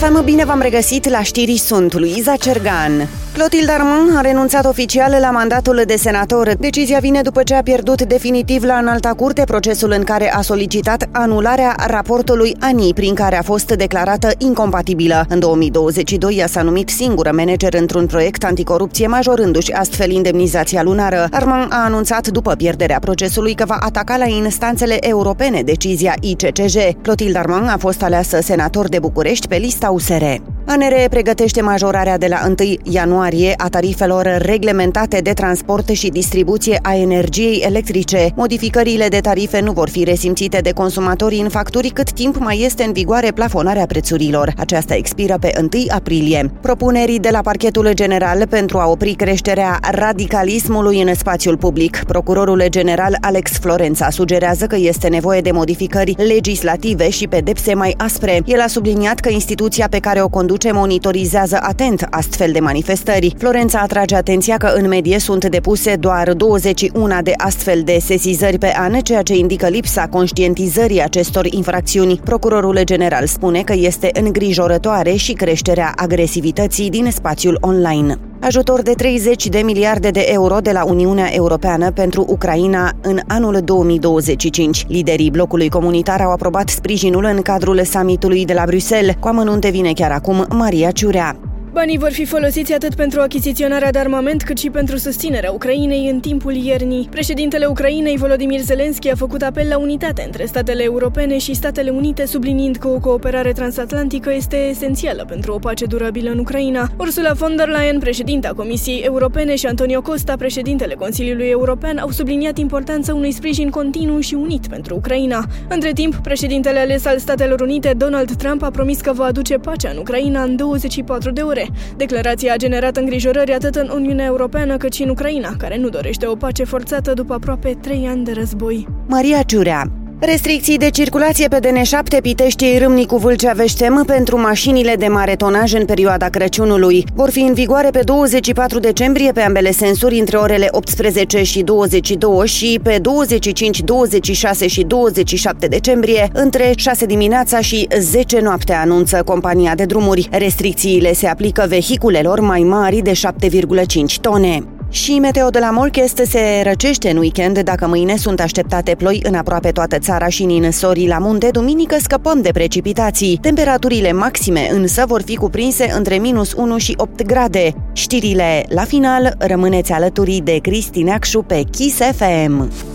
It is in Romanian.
FM, bine v-am regăsit la știri, sunt Luiza Cergan. Clotilde Armand a renunțat oficial la mandatul de senator. Decizia vine după ce a pierdut definitiv la Înalta Curte procesul în care a solicitat anularea raportului ANI, prin care a fost declarată incompatibilă. În 2022 ea s-a numit singură manager într-un proiect anticorupție, majorându-și astfel indemnizația lunară. Armand a anunțat după pierderea procesului că va ataca la instanțele europene decizia ICCJ. Clotilde Armand a fost aleasă senator de București pe lista USR. ANR pregătește majorarea de la 1 ianuarie a tarifelor reglementate de transport și distribuție a energiei electrice. Modificările de tarife nu vor fi resimțite de consumatori în facturi cât timp mai este în vigoare plafonarea prețurilor. Aceasta expiră pe 1 aprilie. Propunerii de la Parchetul General pentru a opri creșterea radicalismului în spațiul public. Procurorul general Alex Florența sugerează că este nevoie de modificări legislative și pedepse mai aspre. El a subliniat că instituția pe care o conduce monitorizează atent astfel de manifestări. Florența atrage atenția că în medie sunt depuse doar 21 de astfel de sesizări pe an, ceea ce indică lipsa conștientizării acestor infracțiuni. Procurorul general spune că este îngrijorătoare și creșterea agresivității din spațiul online. Ajutor de 30 de miliarde de euro de la Uniunea Europeană pentru Ucraina în anul 2025. Liderii blocului comunitar au aprobat sprijinul în cadrul summitului de la Bruxelles. Cu amănunte vine chiar acum Maria Ciurea. Banii vor fi folosiți atât pentru achiziționarea de armament, cât și pentru susținerea Ucrainei în timpul iernii. Președintele Ucrainei, Volodymyr Zelensky, a făcut apel la unitate între statele europene și Statele Unite, subliniind că o cooperare transatlantică este esențială pentru o pace durabilă în Ucraina. Ursula von der Leyen, președinta Comisiei Europene, și Antonio Costa, președintele Consiliului European, au subliniat importanța unui sprijin continuu și unit pentru Ucraina. Între timp, președintele ales al Statelor Unite, Donald Trump, a promis că va aduce pacea în Ucraina în 24 de ore. Declarația a generat îngrijorări atât în Uniunea Europeană cât și în Ucraina, care nu dorește o pace forțată după aproape 3 ani de război. Maria Ciurea. Restricții de circulație pe DN7 Pitești-Râmnicu Vâlcea-Veștem pentru mașinile de mare tonaj în perioada Crăciunului. Vor fi în vigoare pe 24 decembrie pe ambele sensuri între orele 18 și 22 și pe 25, 26 și 27 decembrie între 6 dimineața și 10 noaptea, anunță compania de drumuri. Restricțiile se aplică vehiculelor mai mari de 7,5 tone. Și meteo de la Molchest se răcește în weekend, dacă mâine sunt așteptate ploi în aproape toată țara și în ninsorii la munte. Duminică scăpăm de precipitații. Temperaturile maxime însă vor fi cuprinse între -1 și 8 grade. Știrile la final, rămâneți alături de Cristi Neacșu pe Kiss FM.